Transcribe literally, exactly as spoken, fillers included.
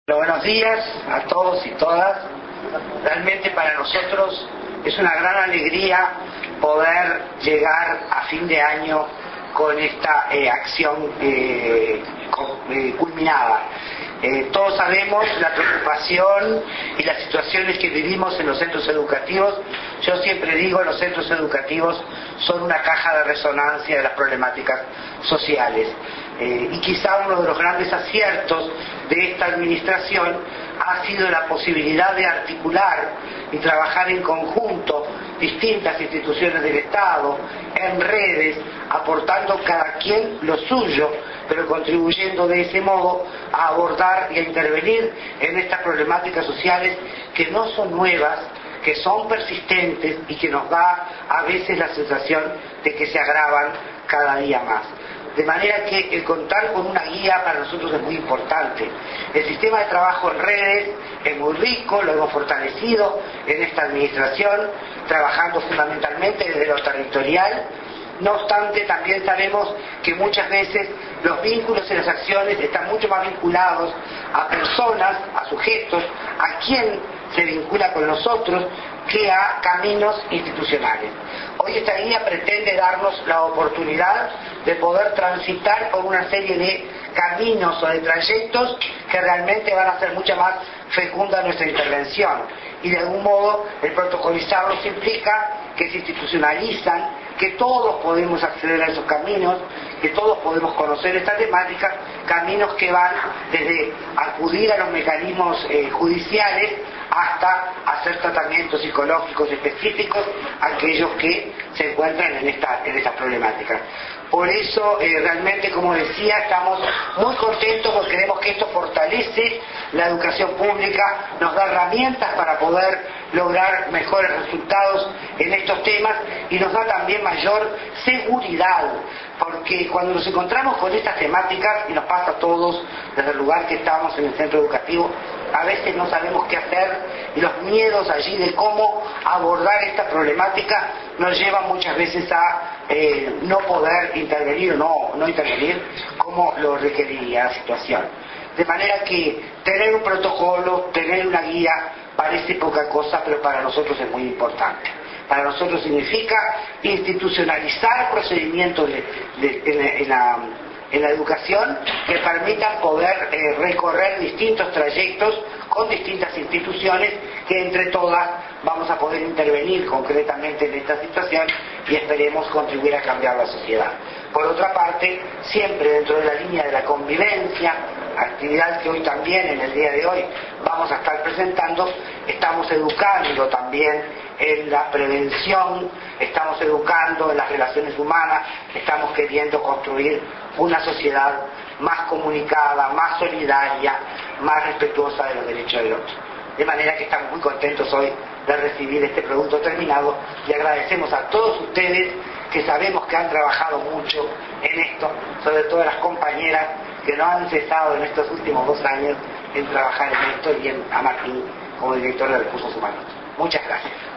Buenos días a todos y todas. Realmente para nosotros es una gran alegría poder llegar a fin de año con esta eh, acción eh, eh, culminada. Eh, todos sabemos la preocupación y las situaciones que vivimos en los centros educativos. Yo siempre digo, los centros educativos son una caja de resonancia de las problemáticas sociales. Eh, y quizá uno de los grandes aciertos de esta administración ha sido la posibilidad de articular y trabajar en conjunto distintas instituciones del Estado, en redes, aportando cada quien lo suyo, pero contribuyendo de ese modo a abordar y a intervenir en estas problemáticas sociales que no son nuevas, que son persistentes y que nos da a veces la sensación de que se agravan cada día más. De manera que el contar con una guía para nosotros es muy importante. El sistema de trabajo en redes es muy rico, lo hemos fortalecido en esta administración, trabajando fundamentalmente desde lo territorial. No obstante, también sabemos que muchas veces los vínculos y las acciones están mucho más vinculados a personas, a sujetos, a quien se vincula con nosotros, que a caminos institucionales. Hoy esta guía pretende darnos la oportunidad de poder transitar por una serie de caminos o de trayectos que realmente van a ser mucho más fecunda nuestra intervención. Y de algún modo el protocolizarlos implica que se institucionalizan, que todos podemos acceder a esos caminos, que todos podemos conocer esta temática, caminos que van desde acudir a los mecanismos eh, judiciales hasta hacer tratamientos psicológicos específicos a aquellos que se encuentran en esta, en esta problemática. Por eso, eh, realmente, como decía, estamos muy contentos porque creemos que esto fortalece la educación pública, nos da herramientas para poder lograr mejores resultados en estos temas y nos da también mayor seguridad, porque cuando nos encontramos con estas temáticas, y nos pasa a todos desde el lugar que estamos en el centro educativo, a veces no sabemos qué hacer y los miedos allí de cómo abordar esta problemática nos llevan muchas veces a eh, no poder intervenir o no, no intervenir como lo requeriría la situación. De manera que tener un protocolo, tener una guía, parece poca cosa, pero para nosotros es muy importante. Para nosotros significa institucionalizar procedimientos de, de, en, en, la, en la educación que permitan poder eh, recorrer distintos trayectos con distintas instituciones que entre todas vamos a poder intervenir concretamente en esta situación y esperemos contribuir a cambiar la sociedad. Por otra parte, siempre dentro de la línea de la convivencia, actividad que hoy también, en el día de hoy, vamos a estar presentando, estamos educando también en la prevención, estamos educando en las relaciones humanas, estamos queriendo construir una sociedad más comunicada, más solidaria, más respetuosa de los derechos del otro. De manera que estamos muy contentos hoy de recibir este producto terminado y agradecemos a todos ustedes que sabemos que han trabajado mucho en esto, sobre todo a las compañeras que no han cesado en estos últimos dos años en trabajar en esto y en, a Martín como director de Recursos Humanos. Muchas gracias.